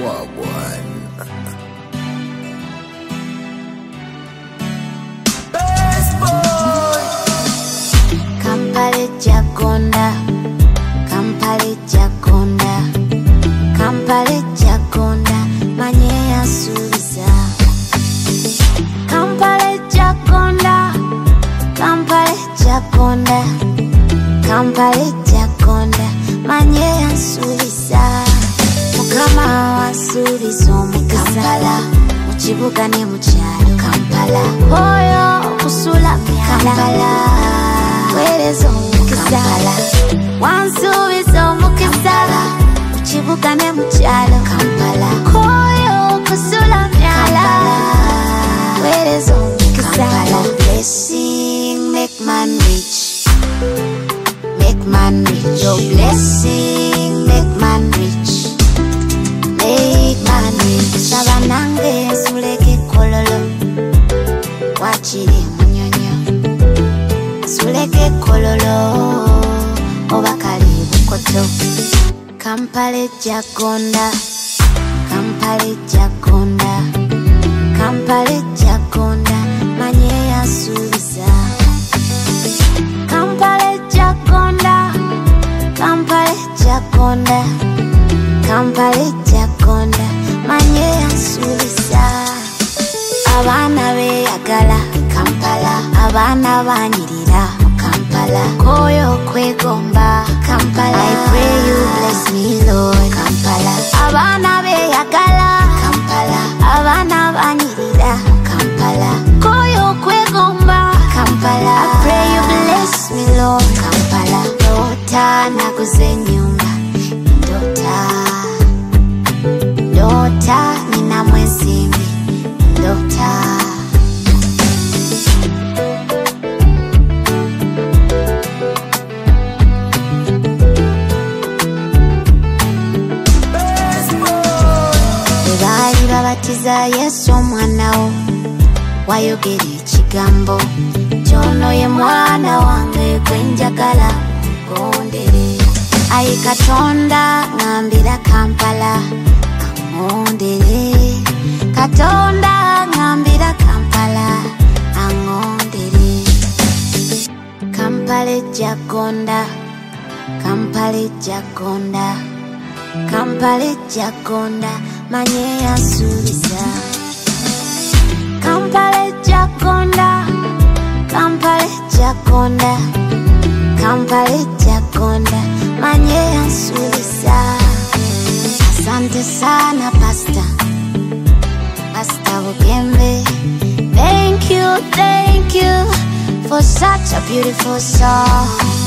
Wagwan. Kampala Jagonda, Kampala Jagonda, Kampala Jagonda, manye yasubiza. Kampala Jagonda, Kampala Jagonda, Kampala Jagonda, manye yasubiza. Mukama wasubiza Kampala, mukibuga ne mukyalo Kampala. Oyo kusula Kampala. Werezo Kampala, wansubiza omukisa mukibuga ne mukyalo Kampala. Koyo kusula myala werezo omukisa. Blessing make man rich, make man rich. Your blessing make man rich, make man rich. Saba nange suleke kololo wachiri munyonyo, suleke kololo obakali bukoto. Kampala Jagonda, Kampala Jagonda, Kampala Jagonda, manye yasubiza. Kampala Jagonda, Kampala Jagonda, Kampala Jagonda, manye yasubiza. Abana beyagala Kampala, abana banyirira Kampala. Koyo kwegomba Kampala. I pray you bless me Lord Kampala. Abana beyagala Kampala, abana banyirira Kampala. Koyo kwegomba Kampala. I pray you bless me Lord Kampala. Ndota naguze nyumba, ndota, ndota nina mwesimbi, ndota. Babatiza Yesu omwana wo, wayogera ekigambo kyono ye mwana wange gwenjagala ngondere. Ayi Katonda ngambira Kampala angondere, Katonda ngambira Kampala angondere. Kampala Jagonda, Kampala Jagonda, Kampala Jagonda, manye yasubiza. Kampala Jagonda, Kampala Jagonda, Kampala Jagonda, manye yasubiza. Asante sana Pastor, Pastor Bugembe. Thank you for such a beautiful song.